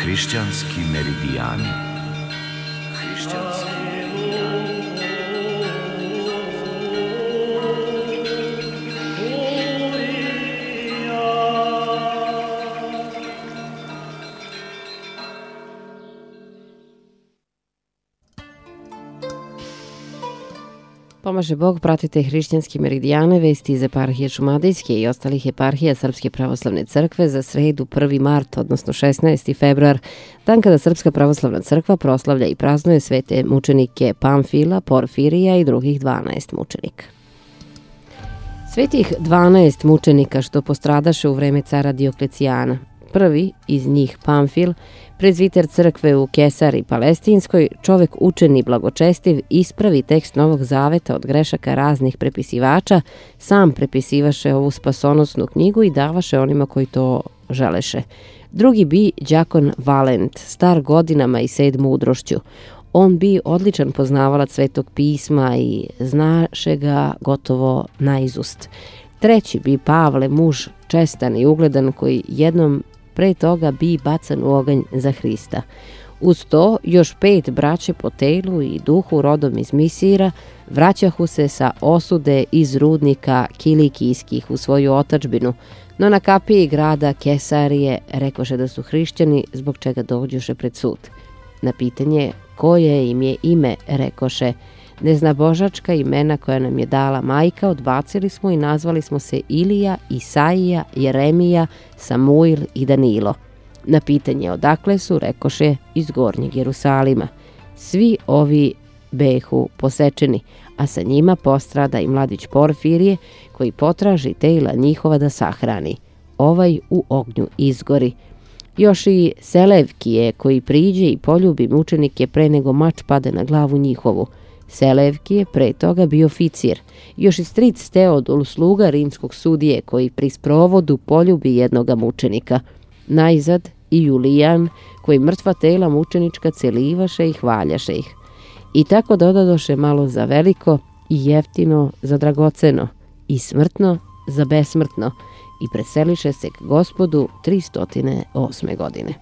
Hrišćanski meridijani. Hrišćanski meridijani. Pomaže Bog, pratite Hrišćanski meridijane, vesti iz eparhije Šumadijske i ostalih eparhija Srpske pravoslavne crkve za sredu 1. mart, odnosno 16. februar, dan kada Srpska pravoslavna crkva proslavlja i praznuje svete mučenike Pamfila, Porfirija i drugih 12 mučenika. Svetih 12 mučenika što postradaše u vreme cara Dioklecijana. Prvi iz njih Pamfil, prezviter crkve u Kesari Palestinskoj, čovek učen i blagočestiv, ispravi tekst Novog zaveta od grešaka raznih prepisivača, sam prepisivaše ovu spasonosnu knjigu i davaše onima koji to želeše. Drugi bi đakon Valent, star godinama i sed mudrošću. On bi odličan poznavalac Svetog pisma i znaše ga gotovo naizust. Treći bi Pavle, muž čestan i ugledan koji jednom pre toga bi bacan u oganj za Hrista. Uz to još 5 braće po telu i duhu rodom iz Misira vraćahu se sa osude iz rudnika Kilikijskih u svoju otadžbinu, no na kapiji grada Kesarije rekoše da su hrišćani, zbog čega dođoše pred sud. Na pitanje koje im je ime, rekoše: neznabožačka imena koja nam je dala majka, odbacili smo i nazvali smo se Ilija, Isaija, Jeremija, Samuil i Danilo. Na pitanje odakle su, rekoše: iz Gornjeg Jerusalima. Svi ovi behu posečeni, a sa njima postrada i mladić Porfirije, koji potraži tela njihova da sahrani. Ovaj u ognju izgori. Još i Selevkije, koji priđe i poljubi mučenike pre nego mač pade na glavu njihovu. Selevki je pre toga bio oficir. Još i stric Teodul, sluga rimskog sudije, koji pri sprovodu poljubi jednoga mučenika. Najzad i Julijan, koji mrtva tela mučenička celivaše i hvaljaše ih. I tako dodadoše malo za veliko i jeftino za dragoceno i smrtno za besmrtno i preseliše se k Gospodu 308. godine.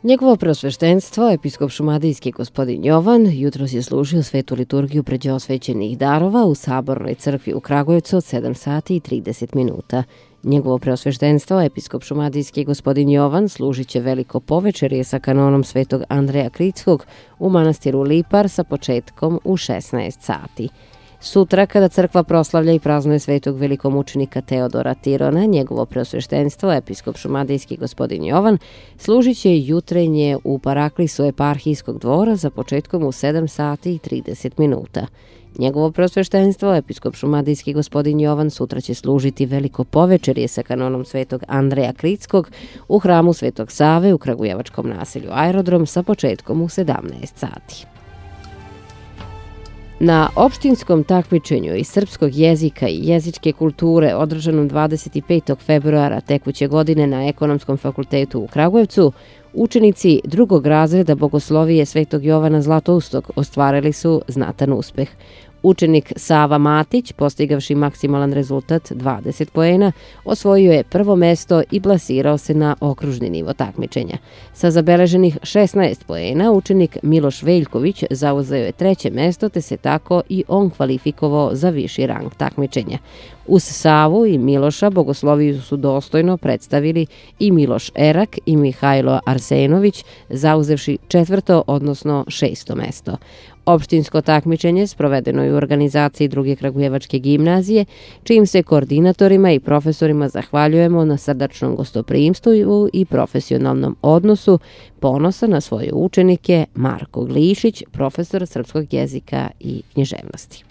Njegovo preosveštenstvo, episkop šumadijski gospodin Jovan, jutros je služio svetu liturgiju pređe osvećenih darova u Sabornoj crkvi u Kragujevcu od 7 sati i 30 minuta. Njegovo preosveštenstvo, episkop šumadijski gospodin Jovan, služit će veliko povečerje sa kanonom svetog Andreja Kritskog u manastiru Lipar sa početkom u 16 sati. Sutra, kada crkva proslavlja i praznuje svetog velikomučenika Teodora Tirona, njegovo preosveštenstvo, episkop šumadijski gospodin Jovan, služit će jutrenje u paraklisu eparhijskog dvora za početkom u 7 sati i 30 minuta. Njegovo preosveštenstvo, episkop šumadijski gospodin Jovan, sutra će služiti veliko povečerje sa kanonom svetog Andreja Kritskog u hramu Svetog Save u kragujevačkom naselju Aerodrom sa početkom u 17 sati. Na opštinskom takmičenju iz srpskog jezika i jezičke kulture održanom 25. februara tekuće godine na Ekonomskom fakultetu u Kragujevcu, učenici drugog razreda Bogoslovije Svetog Jovana Zlatoustog ostvarili su znatan uspeh. Učenik Sava Matić, postigavši maksimalan rezultat 20 poena, osvojio je prvo mesto i plasirao se na okružni nivo takmičenja. Sa zabeleženih 16 poena, učenik Miloš Veljković zauzeo je treće mesto, te se tako i on kvalifikovao za viši rang takmičenja. Uz Savu i Miloša Bogosloviju su dostojno predstavili i Miloš Erak i Mihajlo Arsenović, zauzevši četvrto, odnosno 6. mesto. Opštinsko takmičenje sprovedeno je u organizaciji druge kragujevačke gimnazije, čijim se koordinatorima i profesorima zahvaljujemo na srdačnom gostoprimstvu i profesionalnom odnosu. Ponosa na svoje učenike Marko Glišić, profesor srpskog jezika i književnosti.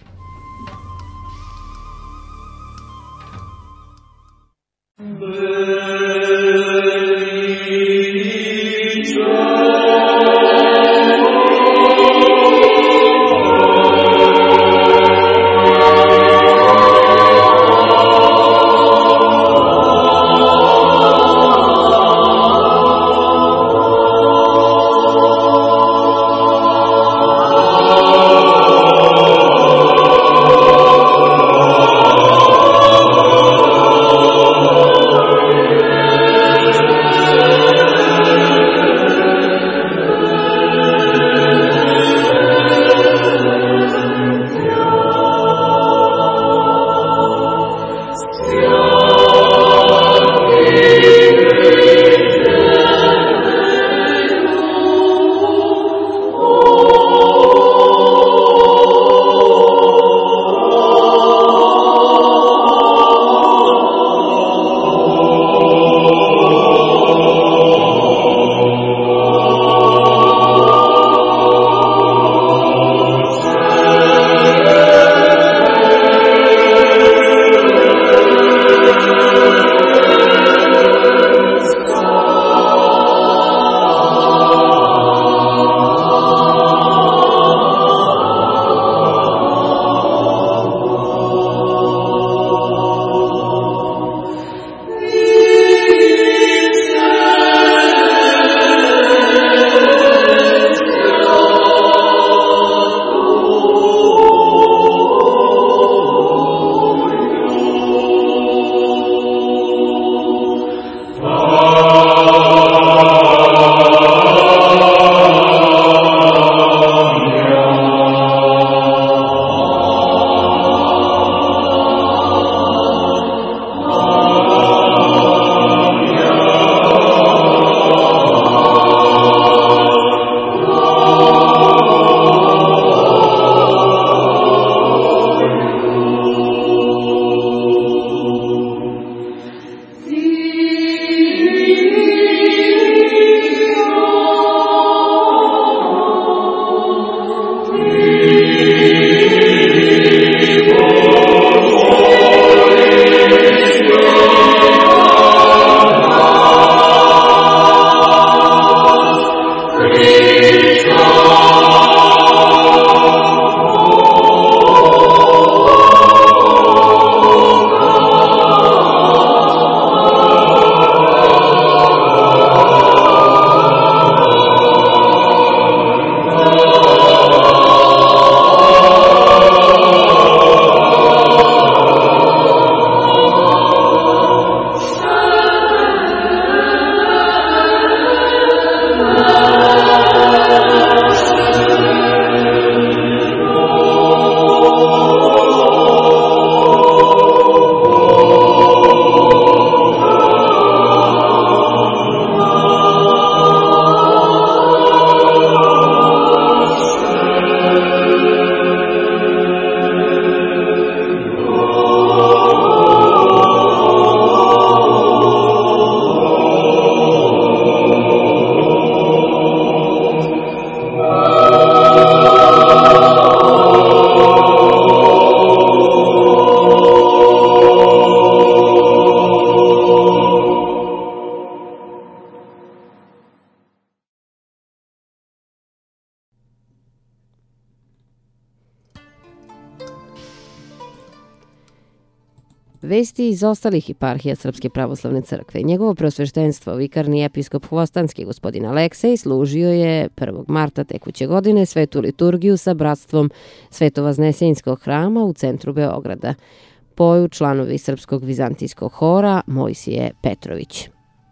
Vesti iz ostalih eparhija Srpske pravoslavne crkve. Njegovo preosveštenstvo, vikarni episkop Hvostanski gospodin Aleksej, služio je 1. marta tekuće godine svetu liturgiju sa bratstvom Svetovaznesenjskog hrama u centru Beograda. Poju članovi Srpskog vizantijskog hora Mojsije Petrović.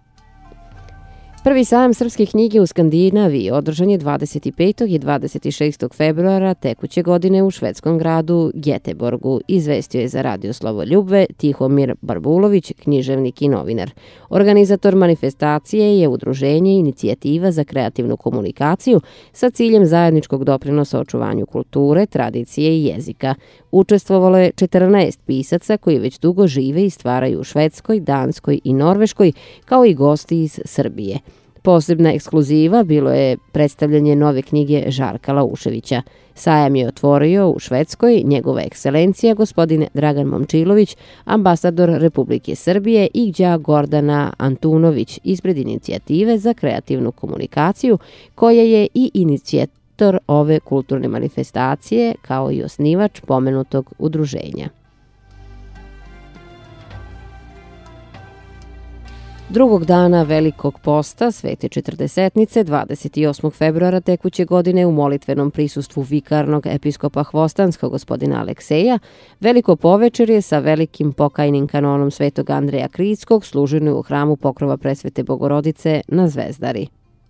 Prvi sajam srpske knjige u Skandinaviji održan je 25. i 26. februara tekuće godine u švedskom gradu Göteborgu, izvestio je za Radio Slovo Ljubve Tihomir Barbulović, književnik i novinar. Organizator manifestacije je udruženje Inicijativa za kreativnu komunikaciju sa ciljem zajedničkog doprinosa očuvanju kulture, tradicije i jezika. Učestvovalo je 14 pisaca koji već dugo žive i stvaraju u Švedskoj, Danskoj i Norveškoj, kao i gosti iz Srbije. Posebna ekskluziva bilo je predstavljanje nove knjige Žarka Lauševića. Sajam je otvorio u Švedskoj njegova ekscelencija gospodin Dragan Momčilović, ambasador Republike Srbije, i đak Gordana Antunović ispred Inicijative za kreativnu komunikaciju, koja je i inicijator ove kulturne manifestacije kao i osnivač pomenutog udruženja. Drugog dana Velikog posta Svete Četrdesetnice 28. februara tekuće godine u molitvenom prisustvu vikarnog episkopa Hvostanskog gospodina Alekseja, Veliko povečerje sa velikim pokajnim kanonom Svetog Andreja Kritskog služeno je u hramu Pokrova Presvete Bogorodice na Zvezdari.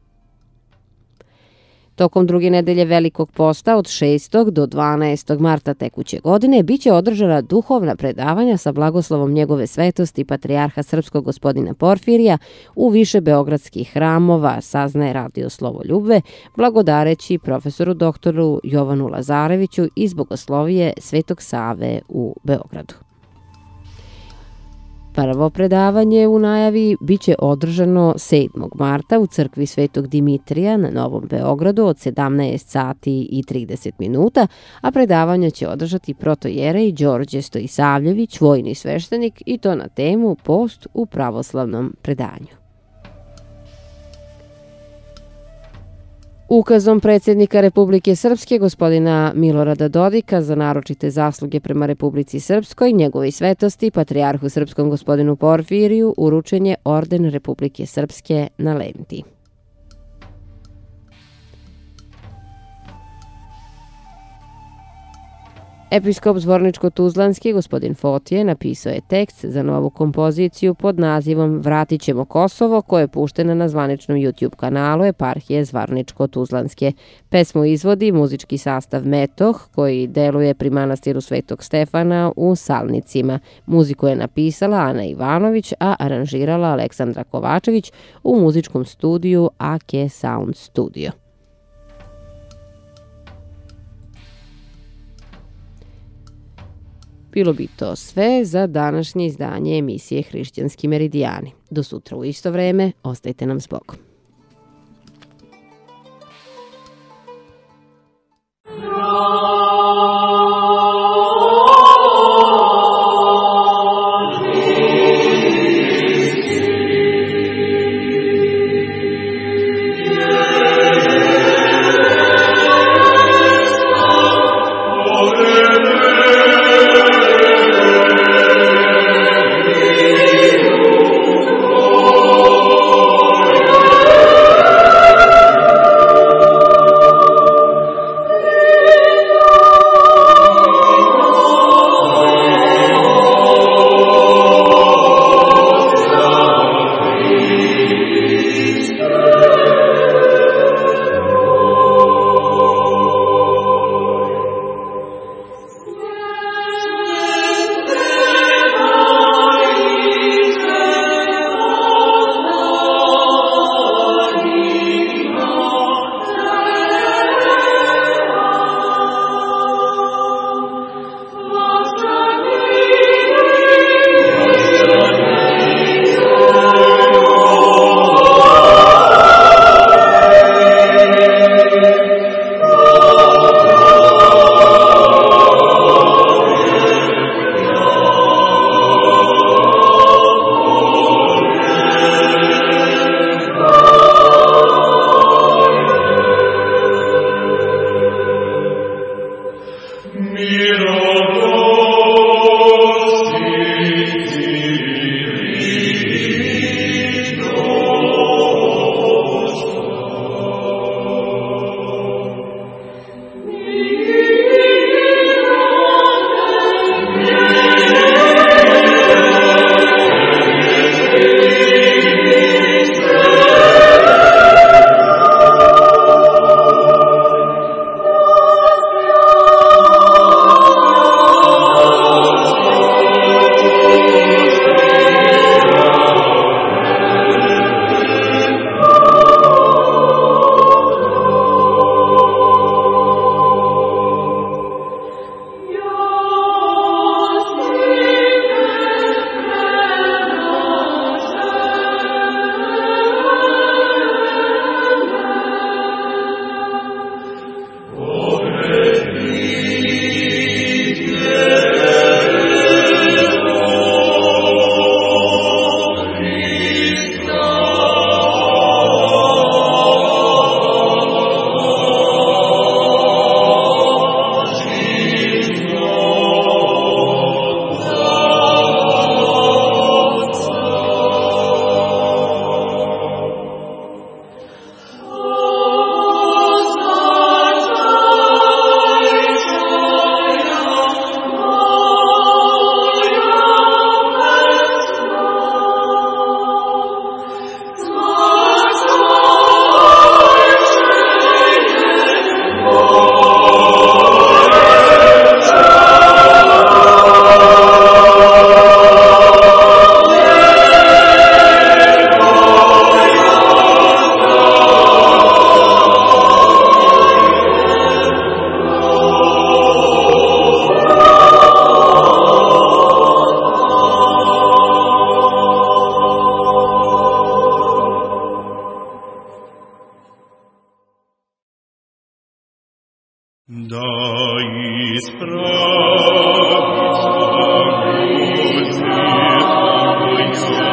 Tokom druge nedelje Velikog posta od 6. do 12. marta tekuće godine biće održana duhovna predavanja sa blagoslovom njegove svetosti patrijarha srpskog gospodina Porfirija u više beogradskih hramova, saznaje Radio Slovo Ljubve, blagodareći profesoru doktoru Jovanu Lazareviću iz Bogoslovije Svetog Save u Beogradu. Prvo predavanje u najavi biće održano 7. marta u crkvi Svetog Dimitrija na Novom Beogradu od 17 sati i 30 minuta, a predavanje će održati protojerej Đorđe Stojisavljević, vojni sveštenik, i to na temu Post u pravoslavnom predanju. Ukazom predsjednika Republike Srpske gospodina Milorada Dodika za naročite zasluge prema Republici Srpskoj, njegovoj svetosti, patrijarhu srpskom gospodinu Porfiriju, uručen je orden Republike Srpske na lenti. Episkop Zvorničko-Tuzlanski, gospodin Fotije, napisao je tekst za novu kompoziciju pod nazivom Vratit ćemo Kosovo, koja je puštena na zvaničnom YouTube kanalu eparhije Zvorničko-Tuzlanske. Pesmu izvodi muzički sastav Metoh, koji deluje pri manastiru Svetog Stefana u Salnicima. Muziku je napisala Ana Ivanović, a aranžirala Aleksandra Kovačević u muzičkom studiju AK Sound Studio. Bilo bi to sve za današnje izdanje emisije Hrišćanski meridijani. Do sutra u isto vreme, ostajte nam s Bogom. Miro Domini, ispravi,